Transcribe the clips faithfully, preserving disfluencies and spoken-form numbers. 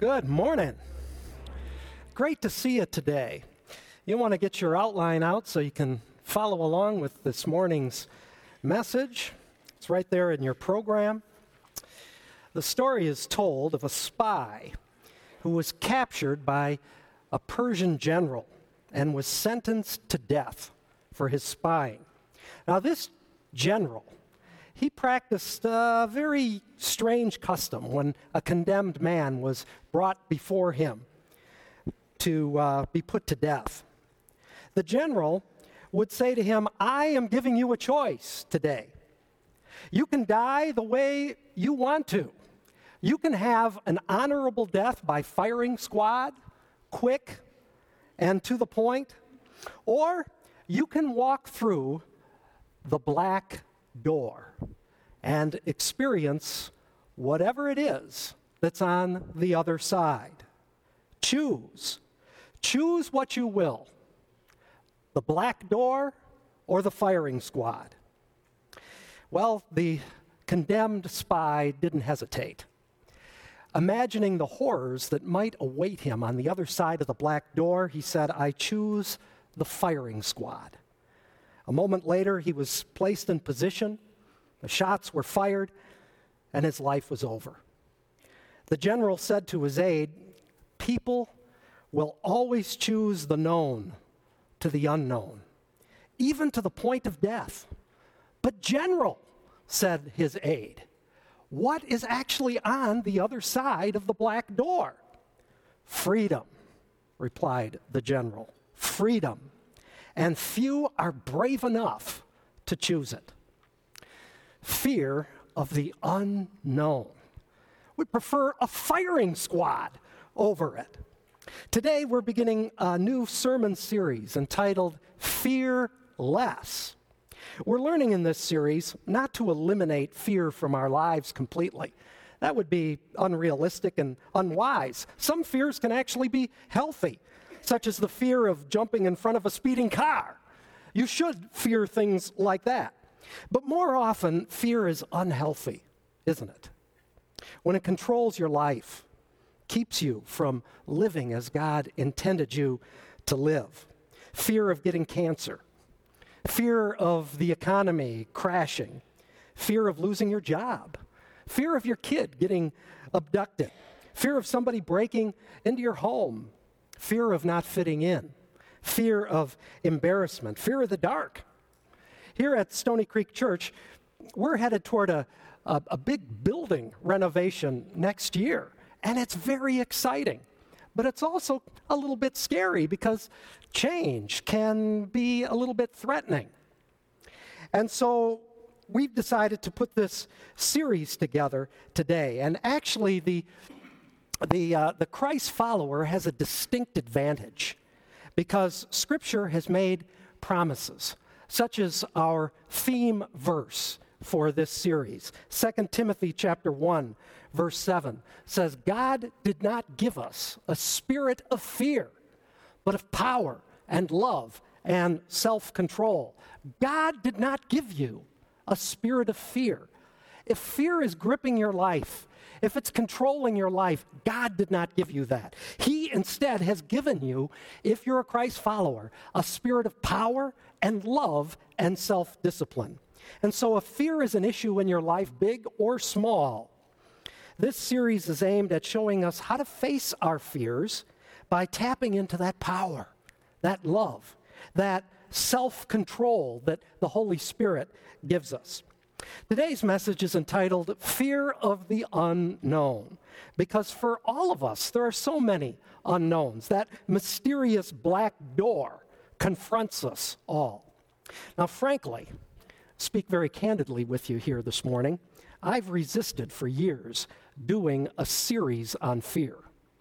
Good morning. Great to see you today. You want to get your outline out so you can follow along with this morning's message. It's right there in your program. The story is told of a spy who was captured by a Persian general and was sentenced to death for his spying. Now, this general, he practiced a very strange custom when a condemned man was brought before him to uh, be put to death. The general would say to him, I am giving you a choice today. You can die the way you want to. You can have an honorable death by firing squad, quick and to the point, or you can walk through the black door and experience whatever it is that's on the other side. Choose. Choose what you will. The black door or the firing squad. Well, the condemned spy didn't hesitate. Imagining the horrors that might await him on the other side of the black door, he said, I choose the firing squad. A moment later, he was placed in position, the shots were fired, and his life was over. The general said to his aide, people will always choose the known to the unknown, even to the point of death. But general, said his aide, what is actually on the other side of the black door? Freedom, replied the general, freedom. And few are brave enough to choose it. Fear of the unknown. We prefer a firing squad over it. Today we're beginning a new sermon series entitled Fear Less. We're learning in this series not to eliminate fear from our lives completely. That would be unrealistic and unwise. Some fears can actually be healthy, such as the fear of jumping in front of a speeding car. You should fear things like that. But more often, fear is unhealthy, isn't it? When it controls your life, keeps you from living as God intended you to live. Fear of getting cancer. Fear of the economy crashing. Fear of losing your job. Fear of your kid getting abducted. Fear of somebody breaking into your home. Fear of not fitting in, fear of embarrassment, fear of the dark. Here at Stony Creek Church, we're headed toward a, a, a big building renovation next year, and it's very exciting. But it's also a little bit scary because change can be a little bit threatening. And so we've decided to put this series together today, and actually the The, uh, the Christ follower has a distinct advantage because Scripture has made promises, such as our theme verse for this series. Second Timothy chapter one, verse seven says, God did not give us a spirit of fear, but of power and love and self-control. God did not give you a spirit of fear. If fear is gripping your life, if it's controlling your life, God did not give you that. He instead has given you, if you're a Christ follower, a spirit of power and love and self-discipline. And so if fear is an issue in your life, big or small, this series is aimed at showing us how to face our fears by tapping into that power, that love, that self-control that the Holy Spirit gives us. Today's message is entitled, Fear of the Unknown, because for all of us, there are so many unknowns. That mysterious black door confronts us all. Now, frankly, speak very candidly with you here this morning, I've resisted for years doing a series on fear.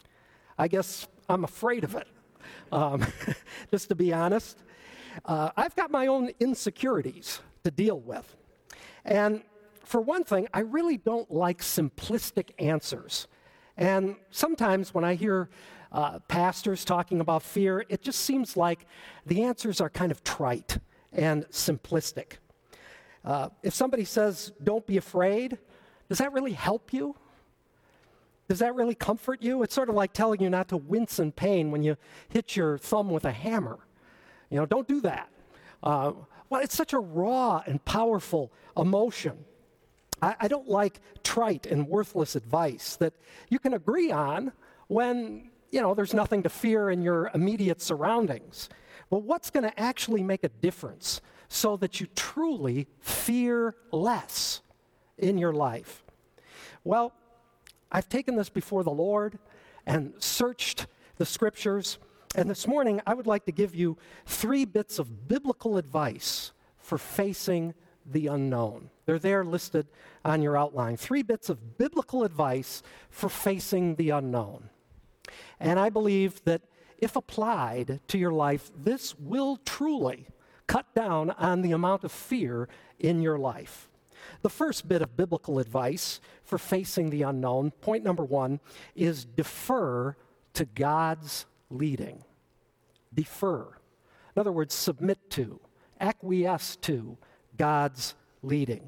I guess I'm afraid of it, um, just to be honest. Uh, I've got my own insecurities to deal with. And for one thing, I really don't like simplistic answers. And sometimes when I hear uh, pastors talking about fear, it just seems like the answers are kind of trite and simplistic. Uh, if somebody says, don't be afraid, does that really help you? Does that really comfort you? It's sort of like telling you not to wince in pain when you hit your thumb with a hammer. You know, don't do that. Uh, well, it's such a raw and powerful emotion. I, I don't like trite and worthless advice that you can agree on when, you know, there's nothing to fear in your immediate surroundings. Well, what's going to actually make a difference so that you truly fear less in your life? Well, I've taken this before the Lord and searched the scriptures, and this morning I would like to give you three bits of biblical advice for facing the unknown. They're there listed on your outline. Three bits of biblical advice for facing the unknown. And I believe that if applied to your life, this will truly cut down on the amount of fear in your life. The first bit of biblical advice for facing the unknown, point number one, is defer to God's leading. Defer. In other words, submit to, acquiesce to God's leading.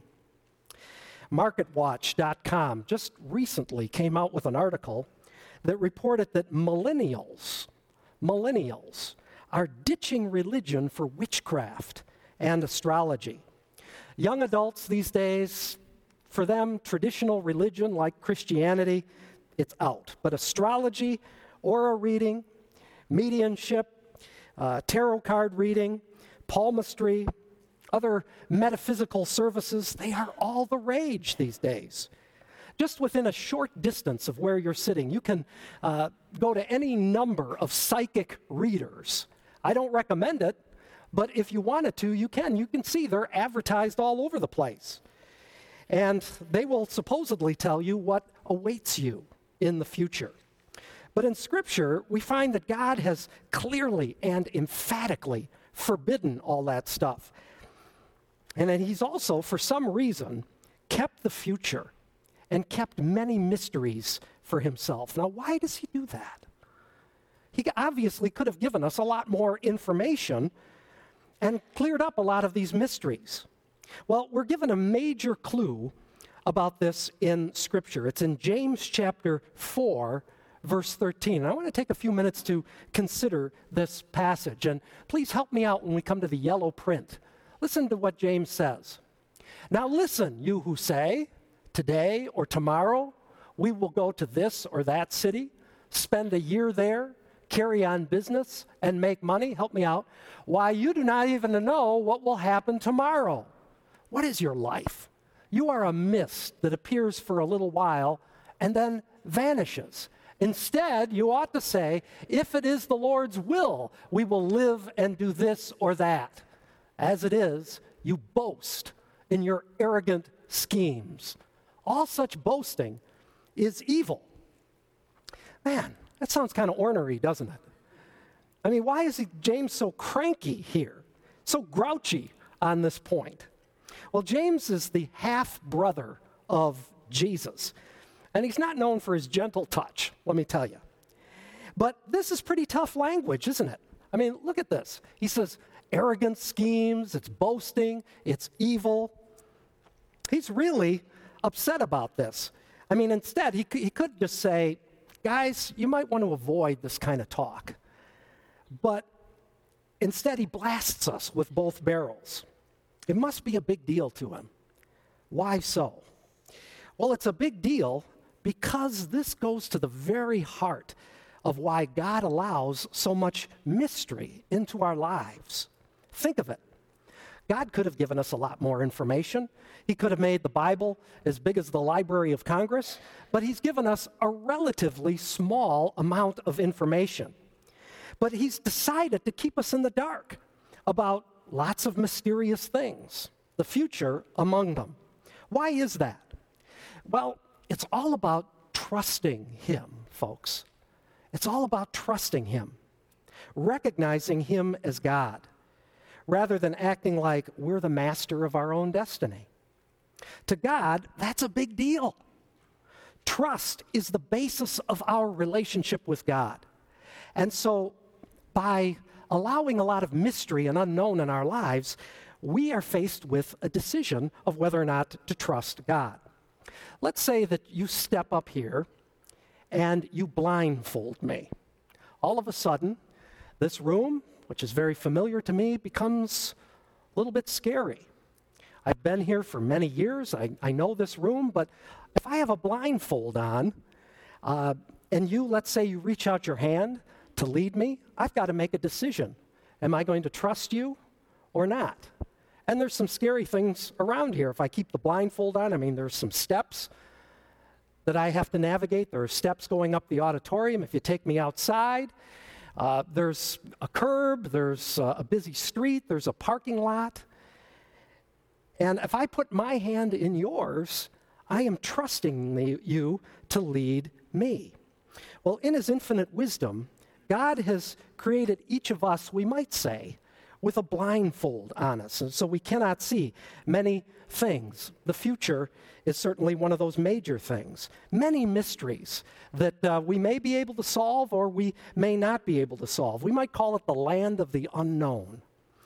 market watch dot com just recently came out with an article that reported that millennials, millennials are ditching religion for witchcraft and astrology. Young adults these days, for them, traditional religion like Christianity, it's out. But astrology, aura reading, mediumship, uh, tarot card reading, palmistry, other metaphysical services, they are all the rage these days. Just within a short distance of where you're sitting, you can uh, go to any number of psychic readers. I don't recommend it, but if you wanted to, you can. You can see they're advertised all over the place. And they will supposedly tell you what awaits you in the future. But in Scripture, we find that God has clearly and emphatically forbidden all that stuff. And then he's also, for some reason, kept the future and kept many mysteries for himself. Now, why does he do that? He obviously could have given us a lot more information and cleared up a lot of these mysteries. Well, we're given a major clue about this in Scripture. It's in James chapter four, verse thirteen. And I want to take a few minutes to consider this passage. And please help me out when we come to the yellow print. Listen to what James says. Now listen, you who say, today or tomorrow, we will go to this or that city, spend a year there, carry on business, and make money. Help me out. Why, you do not even know what will happen tomorrow. What is your life? You are a mist that appears for a little while and then vanishes. Instead, you ought to say, if it is the Lord's will, we will live and do this or that. As it is, you boast in your arrogant schemes. All such boasting is evil. Man, that sounds kind of ornery, doesn't it? I mean, why is he, James so cranky here, so grouchy on this point? Well, James is the half-brother of Jesus, and he's not known for his gentle touch, let me tell you. But this is pretty tough language, isn't it? I mean, look at this. He says, arrogant schemes, it's boasting, it's evil. He's really upset about this. I mean, instead, he, he could just say, guys, you might want to avoid this kind of talk. But instead, he blasts us with both barrels. It must be a big deal to him. Why so? Well, it's a big deal because this goes to the very heart of why God allows so much mystery into our lives. Think of it. God could have given us a lot more information. He could have made the Bible as big as the Library of Congress, but he's given us a relatively small amount of information. But he's decided to keep us in the dark about lots of mysterious things, the future among them. Why is that? Well, it's all about trusting him, folks. It's all about trusting him, recognizing him as God, rather than acting like we're the master of our own destiny. To God, that's a big deal. Trust is the basis of our relationship with God. And so by allowing a lot of mystery and unknown in our lives, we are faced with a decision of whether or not to trust God. Let's say that you step up here and you blindfold me. All of a sudden, this room, which is very familiar to me, becomes a little bit scary. I've been here for many years. I, I know this room, but if I have a blindfold on, uh, and you, let's say you reach out your hand to lead me, I've got to make a decision. Am I going to trust you or not? And there's some scary things around here. If I keep the blindfold on, I mean, there's some steps that I have to navigate. There are steps going up the auditorium. If you take me outside, uh, there's a curb, there's uh, a busy street, there's a parking lot. And if I put my hand in yours, I am trusting the, you to lead me. Well, in his infinite wisdom, God has created each of us, we might say, with a blindfold on us, and so we cannot see many things. The future is certainly one of those major things. Many mysteries that uh, we may be able to solve or we may not be able to solve. We might call it the land of the unknown.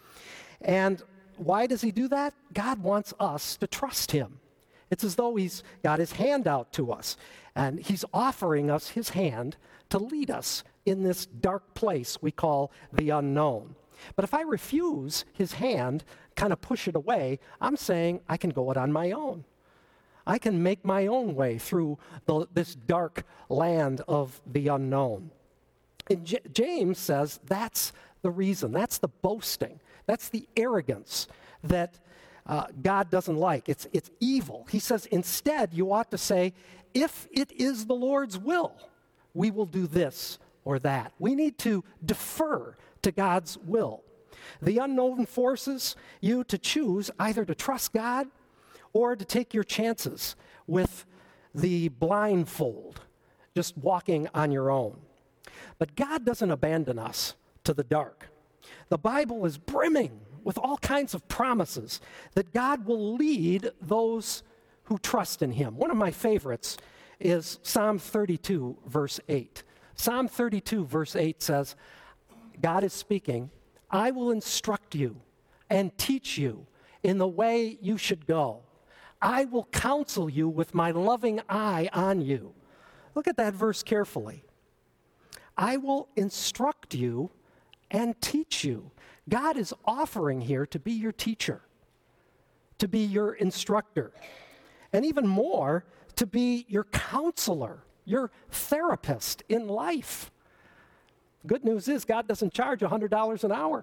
And why does he do that? God wants us to trust him. It's as though he's got his hand out to us, and he's offering us his hand to lead us in this dark place we call the unknown. But if I refuse his hand, kind of push it away, I'm saying I can go it on my own. I can make my own way through the, this dark land of the unknown. And J- James says that's the reason, that's the boasting, that's the arrogance that uh, God doesn't like. It's, it's evil. He says instead you ought to say, if it is the Lord's will, we will do this or that. We need to defer to God's will. The unknown forces you to choose either to trust God or to take your chances with the blindfold, just walking on your own. But God doesn't abandon us to the dark. The Bible is brimming with all kinds of promises that God will lead those who trust in him. One of my favorites is Psalm thirty-two, verse eight. Psalm thirty-two, verse eight says, God is speaking, I will instruct you and teach you in the way you should go. I will counsel you with my loving eye on you. Look at that verse carefully. I will instruct you and teach you. God is offering here to be your teacher, to be your instructor, and even more, to be your counselor, your therapist in life. Good news is God doesn't charge one hundred dollars an hour.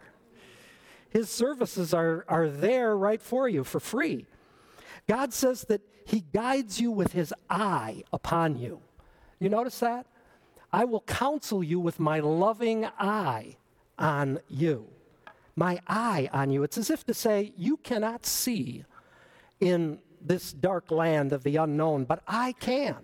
His services are, are there right for you for free. God says that he guides you with his eye upon you. You notice that? I will counsel you with my loving eye on you. My eye on you. It's as if to say, you cannot see in this dark land of the unknown, but I can.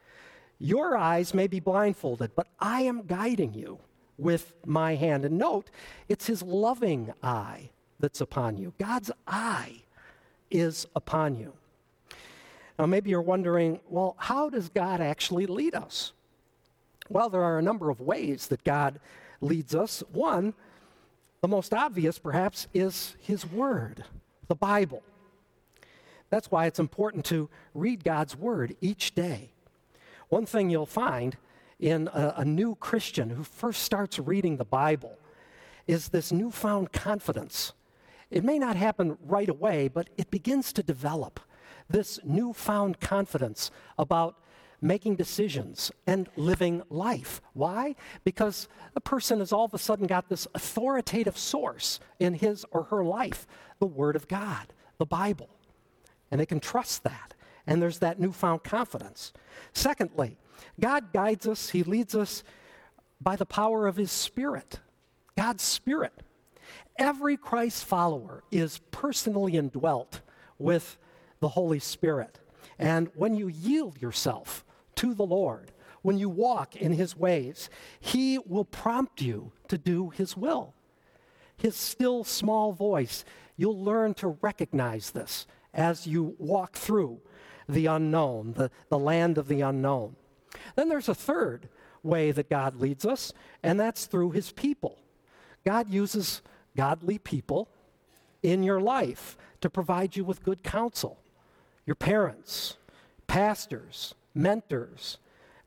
Your eyes may be blindfolded, but I am guiding you with my hand. And note, it's his loving eye that's upon you. God's eye is upon you. Now, maybe you're wondering, well, how does God actually lead us? Well, there are a number of ways that God leads us. One, the most obvious, perhaps, is his word, the Bible. That's why it's important to read God's word each day. One thing you'll find in a, a new Christian who first starts reading the Bible is this newfound confidence. It may not happen right away, but it begins to develop this newfound confidence about making decisions and living life. Why? Because the person has all of a sudden got this authoritative source in his or her life, the Word of God, the Bible. And they can trust that. And there's that newfound confidence. Secondly, God guides us, he leads us by the power of his Spirit, God's Spirit. Every Christ follower is personally indwelt with the Holy Spirit. And when you yield yourself to the Lord, when you walk in his ways, he will prompt you to do his will. His still small voice, you'll learn to recognize this as you walk through the unknown, the, the land of the unknown. Then there's a third way that God leads us, and that's through his people. God uses godly people in your life to provide you with good counsel. Your parents, pastors, mentors,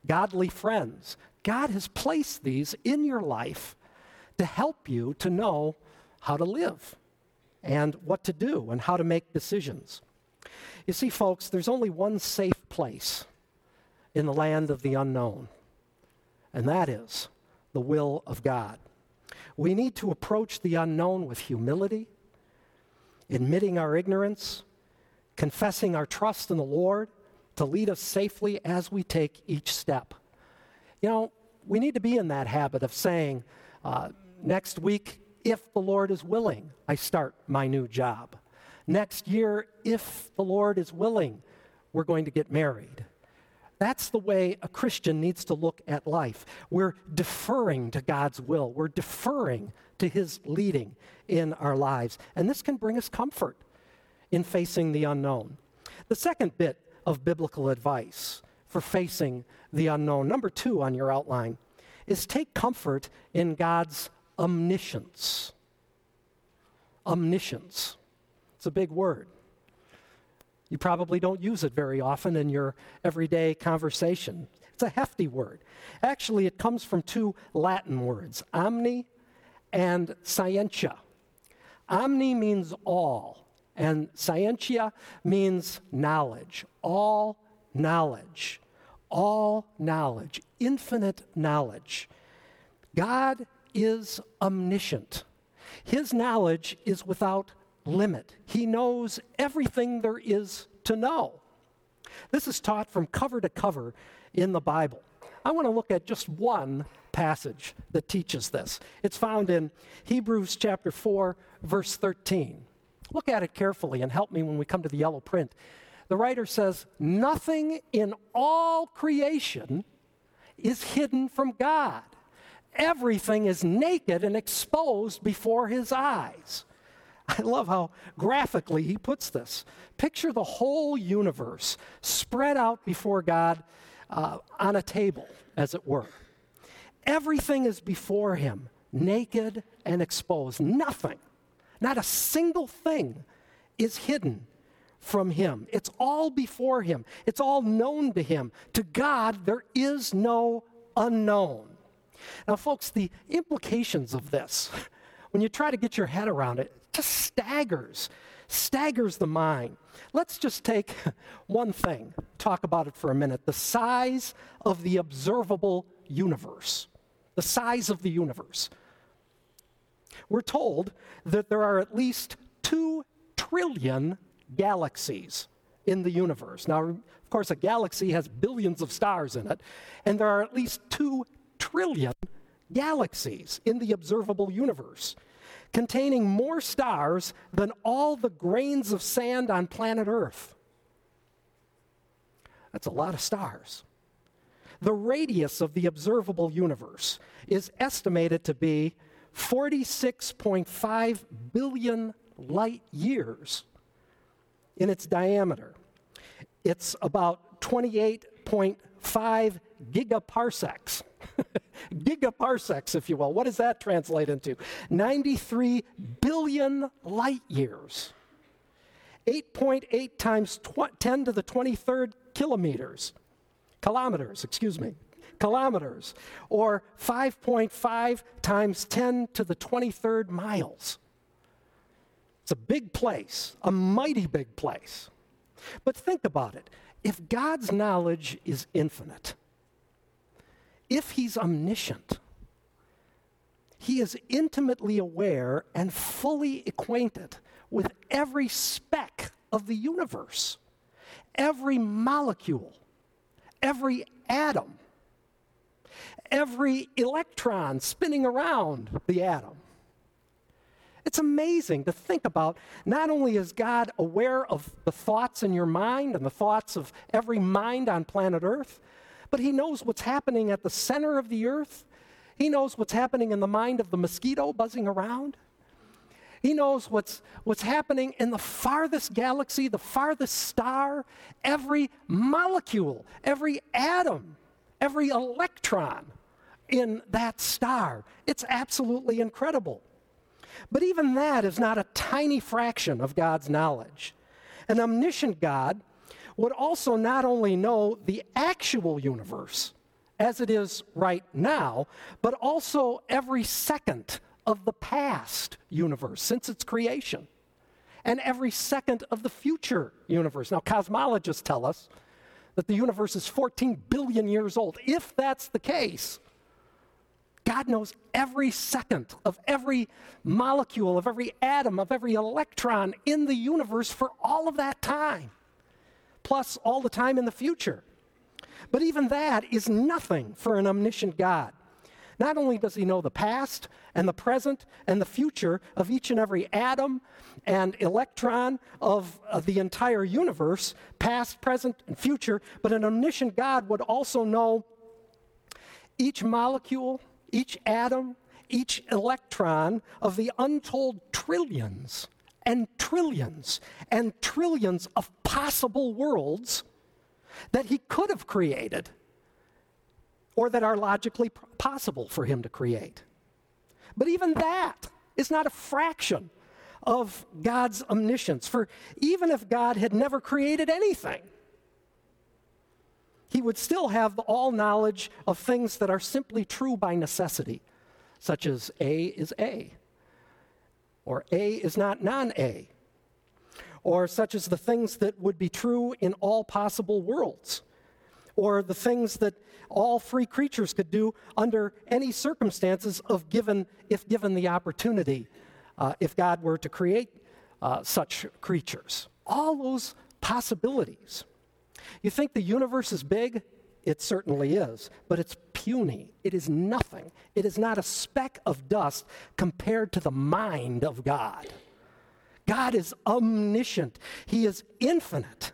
godly friends. God has placed these in your life to help you to know how to live and what to do and how to make decisions. You see, folks, there's only one safe place in the land of the unknown, and that is the will of God. We need to approach the unknown with humility, admitting our ignorance, confessing our trust in the Lord to lead us safely as we take each step. You know, we need to be in that habit of saying, uh, next week, if the Lord is willing, I start my new job. Next year, if the Lord is willing, we're going to get married. That's the way a Christian needs to look at life. We're deferring to God's will. We're deferring to His leading in our lives. And this can bring us comfort in facing the unknown. The second bit of biblical advice for facing the unknown, number two on your outline, is take comfort in God's omniscience. Omniscience. It's a big word. You probably don't use it very often in your everyday conversation. It's a hefty word. Actually, it comes from two Latin words, omni and scientia. Omni means all, and scientia means knowledge. All knowledge. All knowledge. Infinite knowledge. God is omniscient. His knowledge is without limit. He knows everything there is to know. This is taught from cover to cover in the Bible. I want to look at just one passage that teaches this. It's found in Hebrews chapter four, verse thirteen. Look at it carefully and help me when we come to the yellow print. The writer says, "Nothing in all creation is hidden from God. Everything is naked and exposed before His eyes." I love how graphically he puts this. Picture the whole universe spread out before God uh, on a table, as it were. Everything is before Him, naked and exposed. Nothing, not a single thing is hidden from Him. It's all before Him. It's all known to Him. To God, there is no unknown. Now, folks, the implications of this, when you try to get your head around it, just staggers, staggers the mind. Let's just take one thing, talk about it for a minute. The size of the observable universe. The size of the universe. We're told that there are at least two trillion galaxies in the universe. Now, of course, a galaxy has billions of stars in it, and there are at least two trillion galaxies in the observable universe, containing more stars than all the grains of sand on planet Earth. That's a lot of stars. The radius of the observable universe is estimated to be forty-six point five billion light years in its diameter. It's about twenty-eight point five gigaparsecs. Gigaparsecs, if you will. What does that translate into? ninety-three billion light years. eight point eight times ten to the twenty-third kilometers. Kilometers, excuse me. Kilometers. Or five point five times ten to the twenty-third miles. It's a big place, a mighty big place. But think about it. If God's knowledge is infinite, if He's omniscient, He is intimately aware and fully acquainted with every speck of the universe, every molecule, every atom, every electron spinning around the atom. It's amazing to think about. Not only is God aware of the thoughts in your mind and the thoughts of every mind on planet Earth, but He knows what's happening at the center of the earth. He knows what's happening in the mind of the mosquito buzzing around. He knows what's, what's happening in the farthest galaxy, the farthest star, every molecule, every atom, every electron in that star. It's absolutely incredible. But even that is not a tiny fraction of God's knowledge. An omniscient God would also not only know the actual universe, as it is right now, but also every second of the past universe since its creation, and every second of the future universe. Now, cosmologists tell us that the universe is fourteen billion years old. If that's the case, God knows every second of every molecule, of every atom, of every electron in the universe for all of that time, plus all the time in the future. But even that is nothing for an omniscient God. Not only does he know the past and the present and the future of each and every atom and electron of, of the entire universe, past, present, and future, but an omniscient God would also know each molecule, each atom, each electron of the untold trillions and trillions and trillions of possible worlds that he could have created or that are logically possible for him to create. But even that is not a fraction of God's omniscience. For even if God had never created anything, he would still have all knowledge of things that are simply true by necessity, such as A is A, or A is not non-A, or such as the things that would be true in all possible worlds, or the things that all free creatures could do under any circumstances of given, if given the opportunity, uh, if God were to create uh, such creatures. All those possibilities. You think the universe is big? It certainly is, but it's puny. It is nothing. It is not a speck of dust compared to the mind of God. God is omniscient. He is infinite.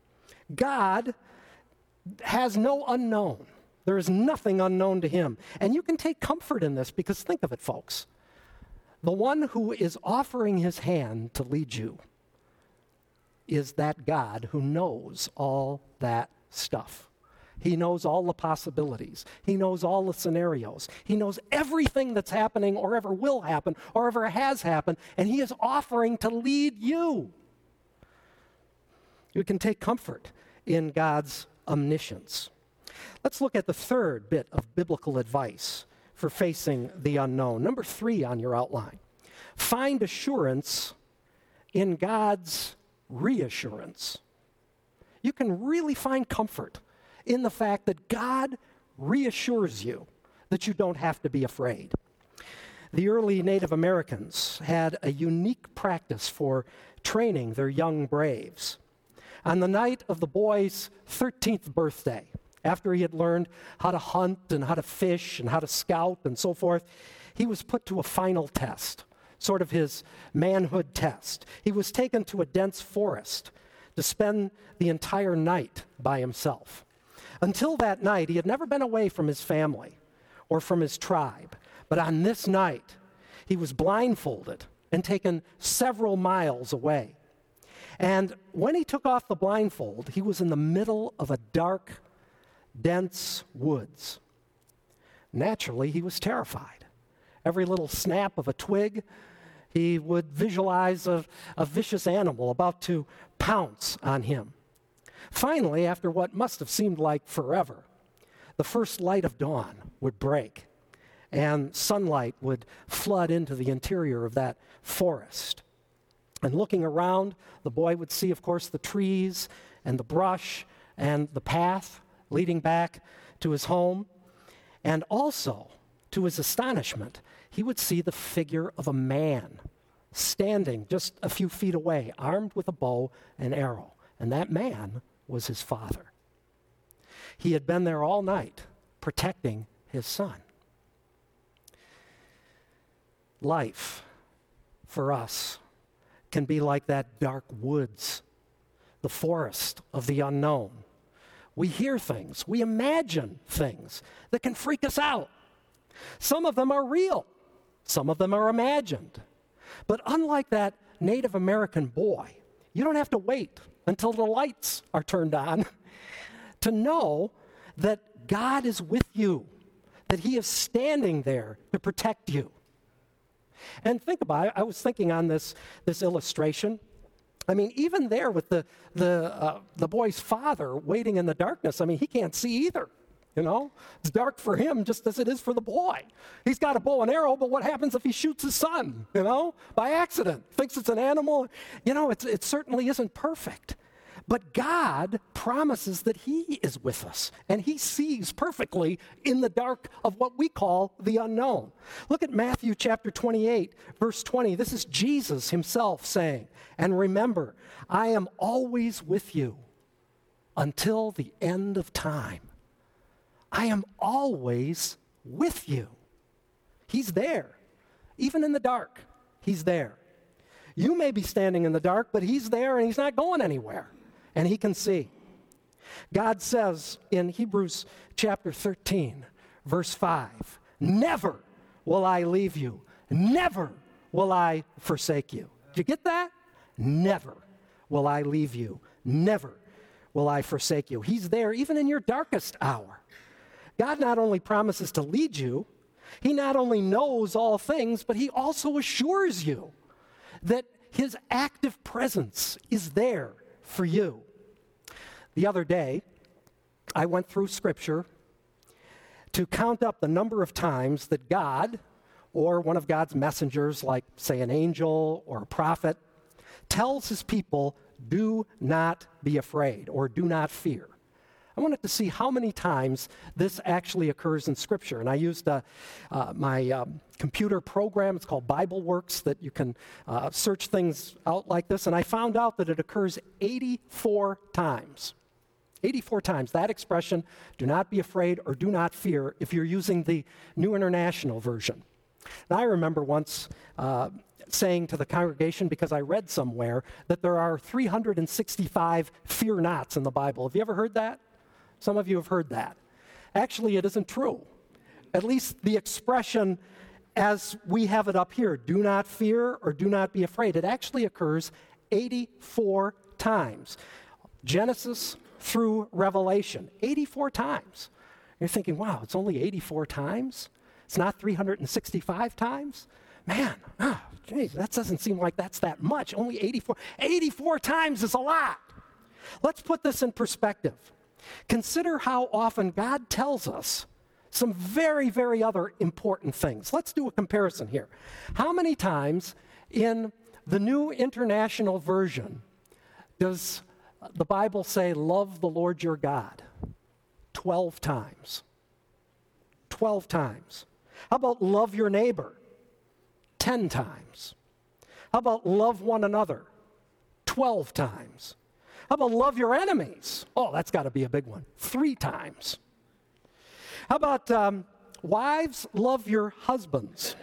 God has no unknown. There is nothing unknown to him. And you can take comfort in this because think of it, folks. The one who is offering his hand to lead you is that God who knows all that stuff. He knows all the possibilities. He knows all the scenarios. He knows everything that's happening or ever will happen or ever has happened, and he is offering to lead you. You can take comfort in God's omniscience. Let's look at the third bit of biblical advice for facing the unknown. Number three on your outline. Find assurance in God's reassurance. You can really find comfort in the fact that God reassures you that you don't have to be afraid. The early Native Americans had a unique practice for training their young braves. On the night of the boy's thirteenth birthday, after he had learned how to hunt and how to fish and how to scout and so forth, he was put to a final test, sort of his manhood test. He was taken to a dense forest to spend the entire night by himself. Until that night, he had never been away from his family or from his tribe. But on this night, he was blindfolded and taken several miles away. And when he took off the blindfold, he was in the middle of a dark, dense woods. Naturally, he was terrified. Every little snap of a twig, he would visualize a, a vicious animal about to pounce on him. Finally, after what must have seemed like forever, the first light of dawn would break, and sunlight would flood into the interior of that forest. And looking around, the boy would see, of course, the trees and the brush and the path leading back to his home. And also, to his astonishment, he would see the figure of a man standing just a few feet away, armed with a bow and arrow. And that man was his father. He had been there all night, protecting his son. Life, for us, can be like that dark woods, the forest of the unknown. We hear things, we imagine things that can freak us out. Some of them are real, some of them are imagined. But unlike that Native American boy, you don't have to wait until the lights are turned on to know that God is with you, that he is standing there to protect you. And think about it, I was thinking on this, this illustration. I mean, even there with the, the, uh, the boy's father waiting in the darkness, I mean, he can't see either. You know, it's dark for him just as it is for the boy. He's got a bow and arrow, but what happens if he shoots his son, you know, by accident? Thinks it's an animal. You know, it's, it certainly isn't perfect. But God promises that he is with us, and he sees perfectly in the dark of what we call the unknown. Look at Matthew chapter twenty-eight, verse twenty. This is Jesus himself saying, "And remember, I am always with you until the end of time." I am always with you. He's there. Even in the dark, he's there. You may be standing in the dark, but he's there and he's not going anywhere. And he can see. God says in Hebrews chapter thirteen, verse five, "Never will I leave you. Never will I forsake you." Did you get that? Never will I leave you. Never will I forsake you. He's there even in your darkest hour. God not only promises to lead you, he not only knows all things, but he also assures you that his active presence is there for you. The other day, I went through Scripture to count up the number of times that God, or one of God's messengers, like, say, an angel or a prophet, tells his people, "Do not be afraid," or "do not fear." I wanted to see how many times this actually occurs in Scripture. And I used uh, uh, my um, computer program. It's called BibleWorks, that you can uh, search things out like this. And I found out that it occurs eighty-four times. eighty-four times, that expression, "do not be afraid" or "do not fear," if you're using the New International Version. And I remember once uh, saying to the congregation, because I read somewhere, that there are three hundred sixty-five fear nots in the Bible. Have you ever heard that? Some of you have heard that. Actually, it isn't true. At least the expression as we have it up here, "do not fear" or "do not be afraid," it actually occurs eighty-four times. Genesis through Revelation, eighty-four times. You're thinking, wow, it's only eighty-four times? It's not three hundred sixty-five times? Man, oh, geez, that doesn't seem like that's that much. Only eighty-four. eighty-four times is a lot. Let's put this in perspective. Consider how often God tells us some very, very other important things. Let's do a comparison here. How many times in the New International Version does the Bible say, "Love the Lord your God"? Twelve times. Twelve times. How about "love your neighbor"? Ten times. How about "love one another"? Twelve times. How about "love your enemies"? Oh, that's got to be a big one. Three times. How about um, "wives, love your husbands"?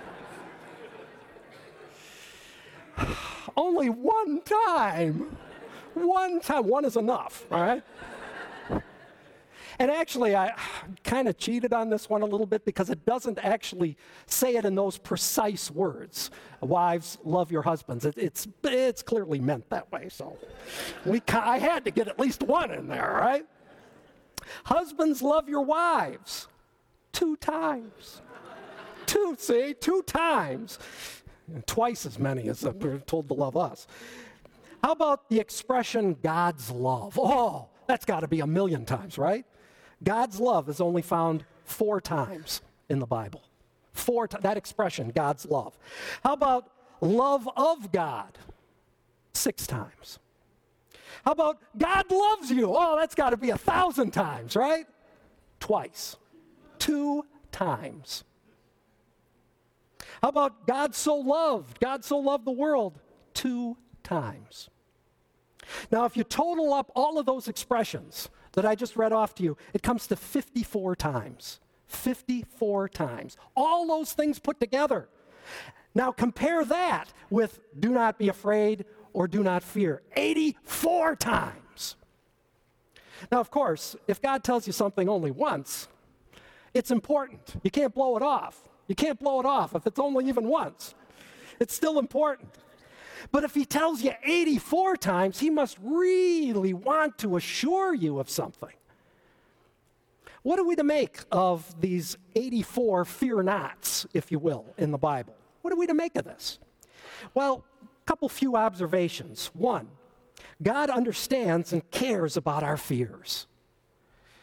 Only one time. One time. One is enough, all right? And actually, I kind of cheated on this one a little bit because it doesn't actually say it in those precise words. "Wives, love your husbands." It, it's, it's clearly meant that way, so we, I had to get at least one in there, right? "Husbands, love your wives." Two times. Two, see? Two times. Twice as many as we're told to love us. How about the expression "God's love"? Oh, that's got to be a million times, right? God's love is only found four times in the Bible. Four times, that expression, God's love. How about "love of God"? Six times. How about "God loves you"? Oh, that's got to be a thousand times, right? Twice. Two times. How about "God so loved"? God so loved the world. Two times. Now, if you total up all of those expressions that I just read off to you, it comes to fifty-four times. fifty-four times. All those things put together. Now, compare that with "do not be afraid" or "do not fear." eighty-four times. Now, of course, if God tells you something only once, it's important. You can't blow it off. You can't blow it off if it's only even once. It's still important. But if he tells you eighty-four times, he must really want to assure you of something. What are we to make of these eighty-four fear nots, if you will, in the Bible? What are we to make of this? Well, a couple few observations. One, God understands and cares about our fears.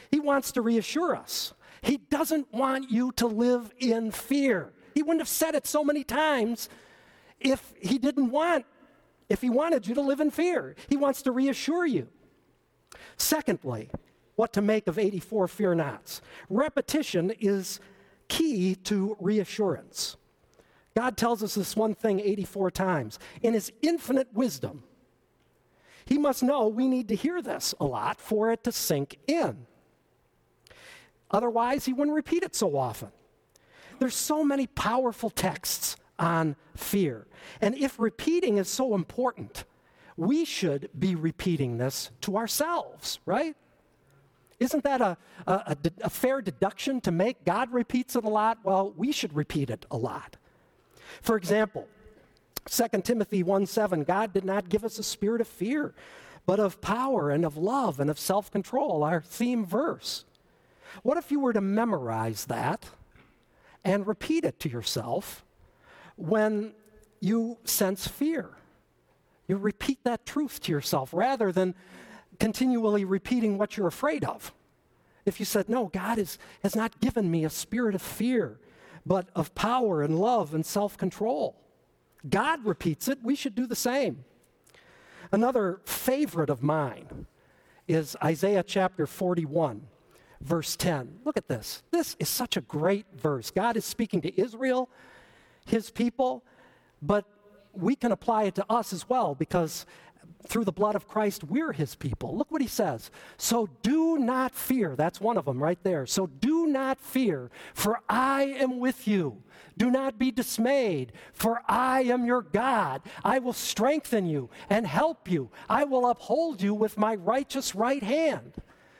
He wants to reassure us. He doesn't want you to live in fear. He wouldn't have said it so many times if he didn't want, if he wanted you to live in fear. He wants to reassure you. Secondly, what to make of eighty-four fear nots. Repetition is key to reassurance. God tells us this one thing eighty-four times. In his infinite wisdom, he must know we need to hear this a lot for it to sink in. Otherwise, he wouldn't repeat it so often. There's so many powerful texts on fear. And if repeating is so important, we should be repeating this to ourselves, right? Isn't that a, a, a, a fair deduction to make? God repeats it a lot. Well, we should repeat it a lot. For example, Second Timothy one seven, God did not give us a spirit of fear, but of power and of love and of self-control, our theme verse. What if you were to memorize that and repeat it to yourself when you sense fear? You repeat that truth to yourself rather than continually repeating what you're afraid of. If you said, no, God is, has not given me a spirit of fear, but of power and love and self-control. God repeats it. We should do the same. Another favorite of mine is Isaiah chapter forty-one, verse ten. Look at this. This is such a great verse. God is speaking to Israel, his people, but we can apply it to us as well because through the blood of Christ, we're his people. Look what he says. So do not fear. That's one of them right there. So do not fear, for I am with you. Do not be dismayed, for I am your God. I will strengthen you and help you. I will uphold you with my righteous right hand.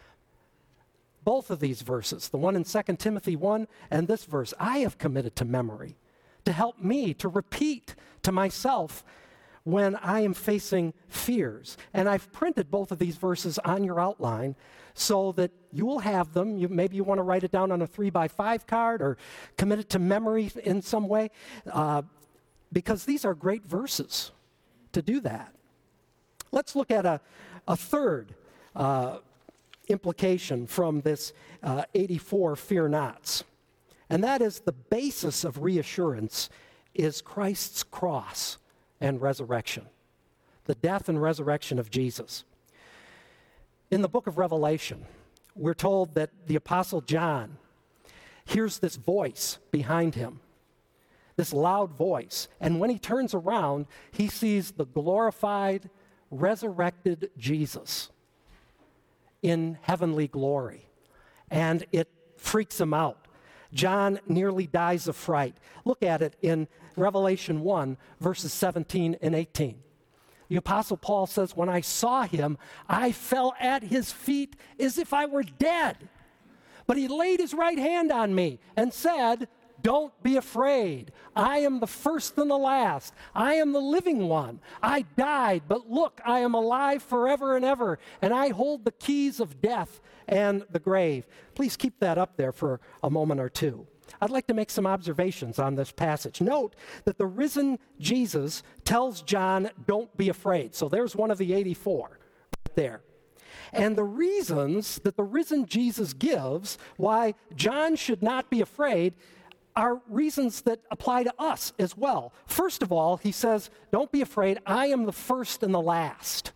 Both of these verses, the one in Second Timothy one and this verse, I have committed to memory to help me to repeat to myself when I am facing fears. And I've printed both of these verses on your outline so that you will have them. You, maybe you want to write it down on a three by five card or commit it to memory in some way, uh, because these are great verses to do that. Let's look at a, a third uh, implication from this uh, eighty-four fear nots, and that is the basis of reassurance is Christ's cross and resurrection, the death and resurrection of Jesus. In the book of Revelation, we're told that the Apostle John hears this voice behind him, this loud voice, and when he turns around, he sees the glorified, resurrected Jesus in heavenly glory, and it freaks him out. John nearly dies of fright. Look at it in Revelation one, verses seventeen and eighteen. The Apostle Paul says, when I saw him, I fell at his feet as if I were dead. But he laid his right hand on me and said, don't be afraid. I am the first and the last. I am the living one. I died, but look, I am alive forever and ever, and I hold the keys of death and the grave. Please keep that up there for a moment or two. I'd like to make some observations on this passage. Note that the risen Jesus tells John, don't be afraid. So there's one of the eighty-four right there. And the reasons that the risen Jesus gives why John should not be afraid are reasons that apply to us as well. First of all, he says, don't be afraid, I am the first and the last.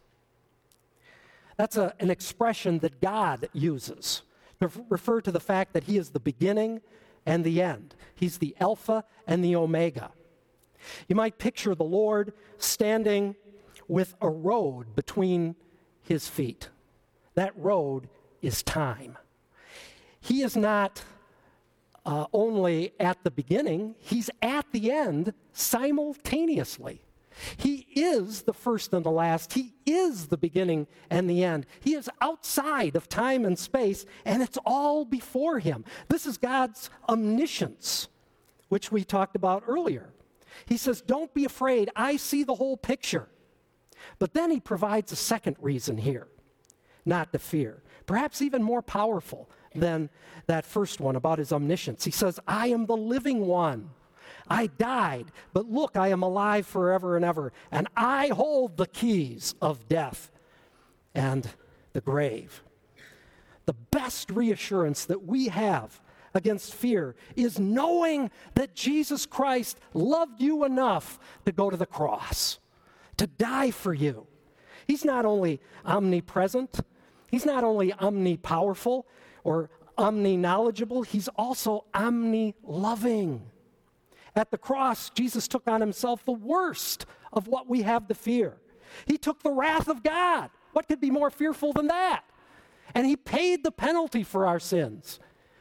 That's a, an expression that God uses to f- refer to the fact that he is the beginning and the end. He's the Alpha and the Omega. You might picture the Lord standing with a road between his feet. That road is time. He is not uh, only at the beginning, he's at the end simultaneously. He is the first and the last. He is the beginning and the end. He is outside of time and space, and it's all before him. This is God's omniscience, which we talked about earlier. He says, don't be afraid. I see the whole picture. But then he provides a second reason here, not to fear, perhaps even more powerful than that first one about his omniscience. He says, I am the living one. I died, but look, I am alive forever and ever, and I hold the keys of death and the grave. the best reassurance that we have against fear is knowing that Jesus Christ loved you enough to go to the cross, to die for you. He's not only omnipresent, he's not only omnipowerful or omni-knowledgeable, he's also omni-loving. At the cross, Jesus took on himself the worst of what we have to fear. He took the wrath of God. What could be more fearful than that? And he paid the penalty for our sins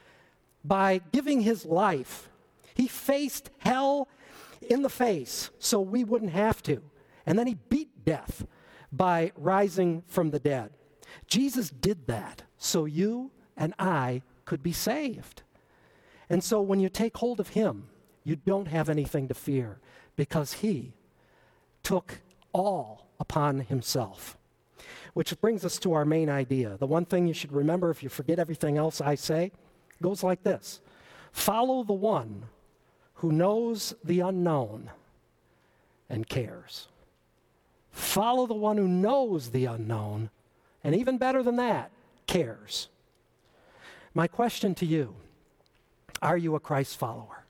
by giving his life. He faced hell in the face so we wouldn't have to. And then he beat death by rising from the dead. Jesus did that so you and I could be saved. And so when you take hold of him, you don't have anything to fear because he took all upon himself. Which brings us to our main idea. The one thing you should remember if you forget everything else I say goes like this. Follow the one who knows the unknown and cares. Follow the one who knows the unknown, and even better than that, cares. My question to you, are you a Christ follower?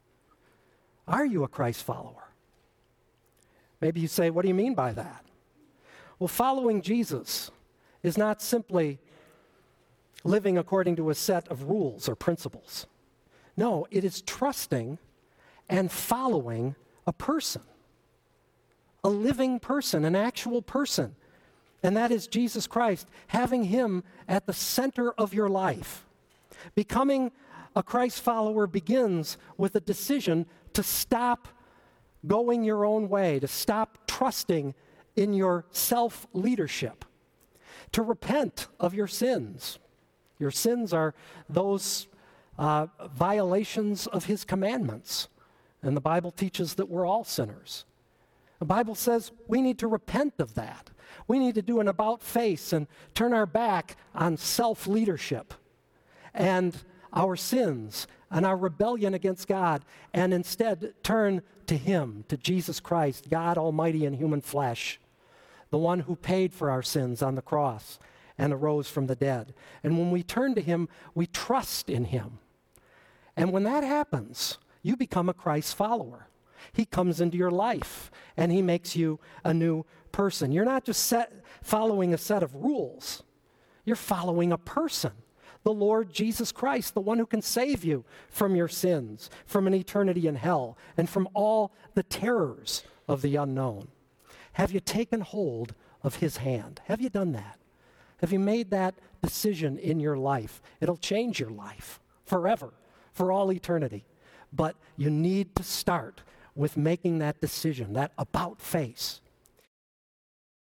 Are you a Christ follower? Maybe you say, what do you mean by that? Well, following Jesus is not simply living according to a set of rules or principles. No, it is trusting and following a person, a living person, an actual person, and that is Jesus Christ, having him at the center of your life. Becoming a Christ follower begins with a decision to stop going your own way, to stop trusting in your self-leadership, to repent of your sins. Your sins are those uh, violations of his commandments. And the Bible teaches that we're all sinners. The Bible says we need to repent of that. We need to do an about-face and turn our back on self-leadership and our sins and our rebellion against God, and instead turn to him, to Jesus Christ, God Almighty in human flesh, the one who paid for our sins on the cross and arose from the dead. And when we turn to him, we trust in him. And when that happens, you become a Christ follower. He comes into your life, and he makes you a new person. You're not just set, following a set of rules. You're following a person, the Lord Jesus Christ, the one who can save you from your sins, from an eternity in hell, and from all the terrors of the unknown. Have you taken hold of his hand? Have you done that? Have you made that decision in your life? It'll change your life forever, for all eternity. But you need to start with making that decision, that about face.